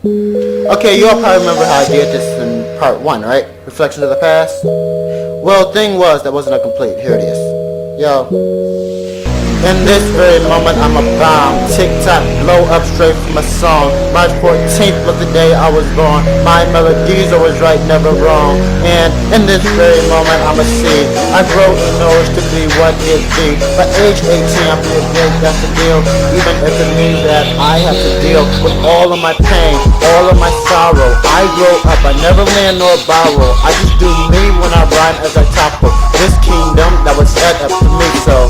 Okay, you all probably remember how I did this in part 1, right? Reflections of the past. Well, thing was, that wasn't a complete. Here it is. Yo. In this very moment, I'm a bomb. Tick-tock, blow up straight from a song. March 14th was the day I was born. My melodies always right, never wrong. And in this very moment, I'm a seed. I grow in knowledge to be what it be. By age 18, I feel great, that's the deal. Even if it means that I have to deal with all of my pain, all of my sorrow. I grow up, I never land nor borrow. I just do me when I rhyme as I topple this kingdom that was set up to me, so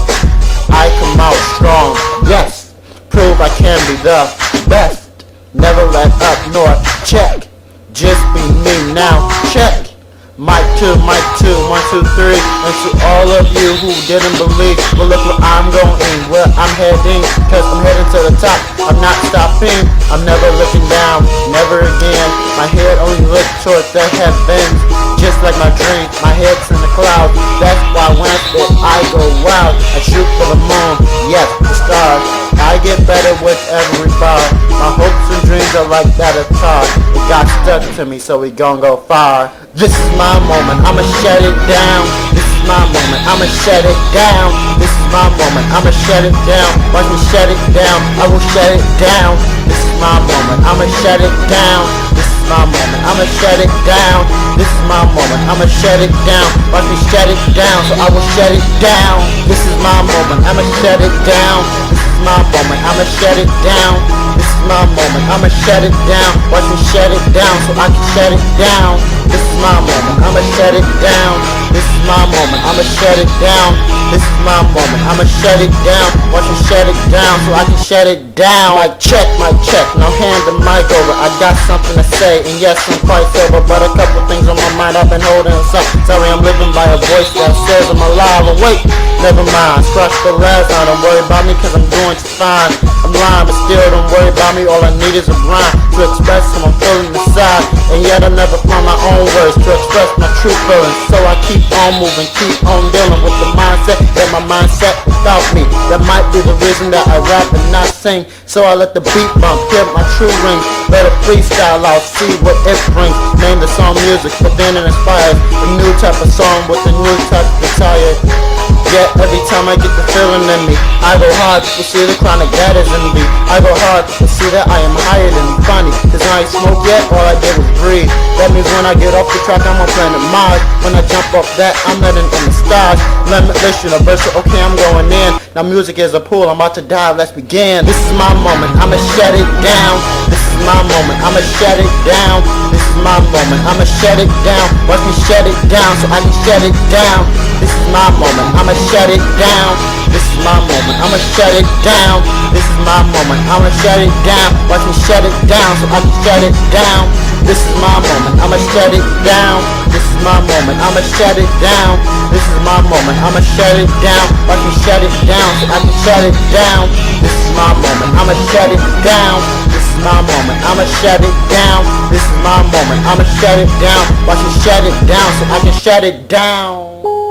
I come out strong, yes, prove I can be the best. Never let up nor check, just be me now, check. Mic 2, 1, 2, 3. And to all of you who didn't believe, well look where I'm going, where I'm heading, cause I'm heading to the top, I'm not stopping, I'm never looking down, never again. My head only looks towards the heavens, just like my dream, my head's in the clouds. That's why when I spit, I go wild. I shoot for the moon, yes, the stars. I get better with every bar. My hopes and dreams are like that of tar. It got stuck to me, so we gon' go far. This is my moment, I'ma shut it down. This is my moment, I'ma shut it down. This is my moment, I'ma shut it down. Watch me shut it down, I will shut it down. This is my moment, I'ma shut it down. This is my moment, I'ma shut it down. This is my moment, I'ma shut it down. Watch me shut it down, so I will shut it down. This is my moment, I'ma shut it down. This is my moment, I'ma shut it down. This is my moment, I'ma shut it down. Watch me shut it down, so I can shut it down. This is my moment, I'ma shut it down. This is my moment, I'ma shut it down. This is my moment, I'ma shut it down. Watch me shut it down, so I can shut it down. Like check, now hand the mic over. I got something to say, and yes, I'm quite sober, but a couple things on my mind I've been holding inside. Sorry, I'm living by a voice that says I'm alive. Oh wait, never mind, scratch the last line. Don't worry about me, cause I'm doing just fine. I'm lying, but still don't worry about me. All I need is a rhyme to express how I'm feeling inside. And yet I never find my own words to express my true feelings. So I keep on moving, keep on dealing with the mindset that my mindset without me. That might be the reason that I rap and not sing. So I let the beat bump, hear my true ring. Let it freestyle out, see what it brings. Name the song music, but then it inspires a new type of song with a new type of attire. Yet every time I get the feeling in me, I go hard, people see the chronic that is in me. I go hard, people see that I am higher than funny. Cause I ain't smoke yet, all I did was breathe. That means when I get off the track, I'm on planet Mars. When I jump off that, I'm letting in the stars. Limitless, universal, okay, I'm going in. Now music is a pool, I'm about to dive, let's begin. This is my moment, I'ma shut it down. This is my moment, I'ma shut it down. This is my moment, I'ma shut it down. Watch me shut it down, so I can shut it down. This is my moment, I'ma shut it down. This is my moment, I'ma shut it down. This is my moment, I'ma shut it down. Watch me shut it down, so I can shut it down. This is my moment, I'ma shut it down. This is my moment, I'ma shut it down. This is my moment, I'ma shut it down. Watch me shut it down, so I can shut it down. This is my moment, I'ma shut it down. This is my moment, I'ma shut it down. This is my moment, I'ma shut it down. Watch me shut it down, so I can shut it down.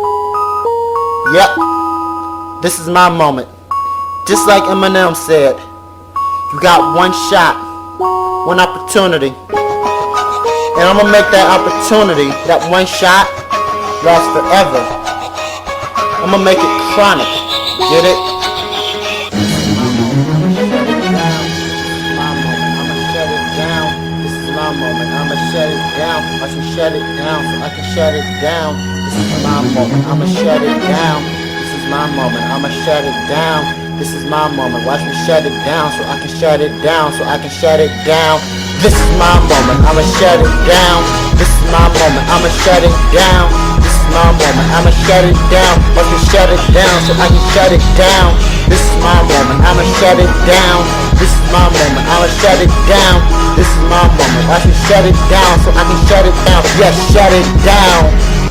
Yep, this is my moment. Just like Eminem said, you got one shot, one opportunity. And I'm gonna make that opportunity, that one shot, last forever. I'm gonna make it chronic, get it? This is my moment, I'ma shut it down. I should shut it down so I can shut it down. This is my moment, I'ma shut it down. This is my moment, I'ma shut it down. This is my moment, watch me shut it down so I can shut it down, so I can shut it down. This is my moment, I'ma shut it down. This is my moment, I'ma shut it down. This is my moment, I'ma shut it down. Watch me shut it down so I can shut it down. This is my moment, I'ma shut it down. This is my moment, I'ma shut it down. This is my moment, watch me shut it down so I can shut it down. Yes, shut it down.